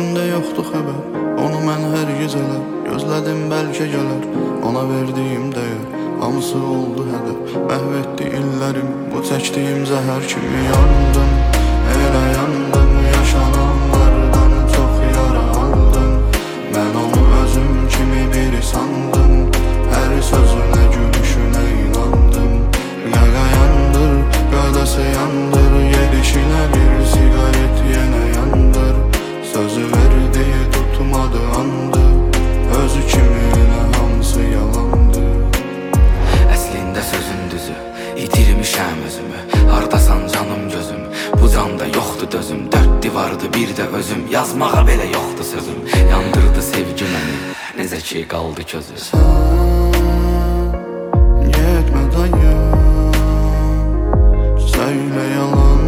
məndə yoxdur xəbər. Onu mən hər gecələr gözlədim, bəlkə gələr. Ona verdiyim dəyər hamısı oldu hədər. Məhv etdi illərim, bu çəkdiyim zəhər kimi yandım. Elə yandım, yaşananlardan çox yara aldım. Mən onu özüm kimi biri sandım. Hər sözünə, gülüşünə inandım. Qaqa yandır, qadası yandır. Yedişinə bir sigaret yenə yandır. Sözü verdi, tutmadı andı. Özü kimi elə hamısı yalandı. Əslində sözün düzü, itirmişəm özümü. Hardasan canım gözüm, bu canda yoxdur dözüm. Dörd divardı bir də özüm, yazmağa belə yoxdur sözüm. Yandırdı sevgi məni, necə ki qaldı közü. Getmə dayan, söylə yalan.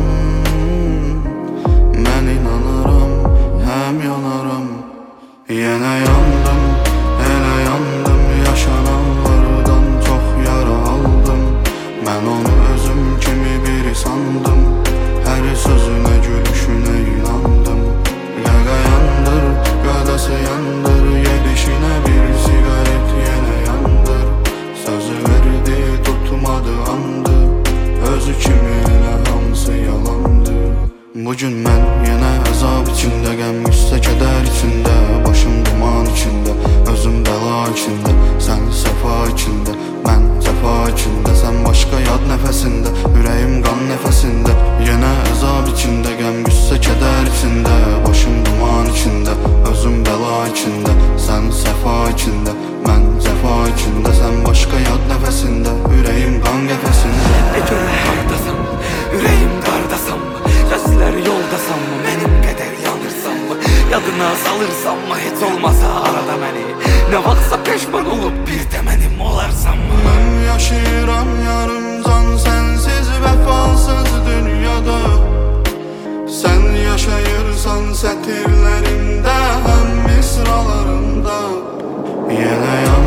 Mən inanaram, həm yanaram. Yenə yandım, elə yandım. Yaşananlardan çox yara aldım. Mən onu özüm kimi biri sandım. Hər sözünə, gülüşünə inandım. Qaqa yandır, qadası yandır. Yedişinə bir sigaret yenə yandır. Sözü verdi, tutmadı andı. Özü kimi elə hamısı yalandı. Bugün mən yenə əzab içində, qəm, qüssə, kədər içində. Başım duman içində, özüm bəla içində. Sən səfa içində, mən cəfa içində. Sən başqa yad nəfəsində, ürəyim qan nəfəsində. Yenə əzab içində, qəm, qüssə, kədər içində. Başım duman içində, özüm bəla içində. Sən səfa içində, mən cəfa içində. Sən başqa yad nəfəsində, ürəyim qan qəfəsində. Ne görüm qardasan, ürəyim qardasan mı? Gözlər yoldasan mı? Mənim qədər yanırsan mı? Yadına salırsan mı? Heç olmasa arada məni. Nə vaxtsa peşman olub bir də mənim olarsan mı? Mən yaşayıram yarım can sənsiz, vəfasız dünyada. Sən yaşayırsan sətirlərimdə, həm misralarımda. Yenə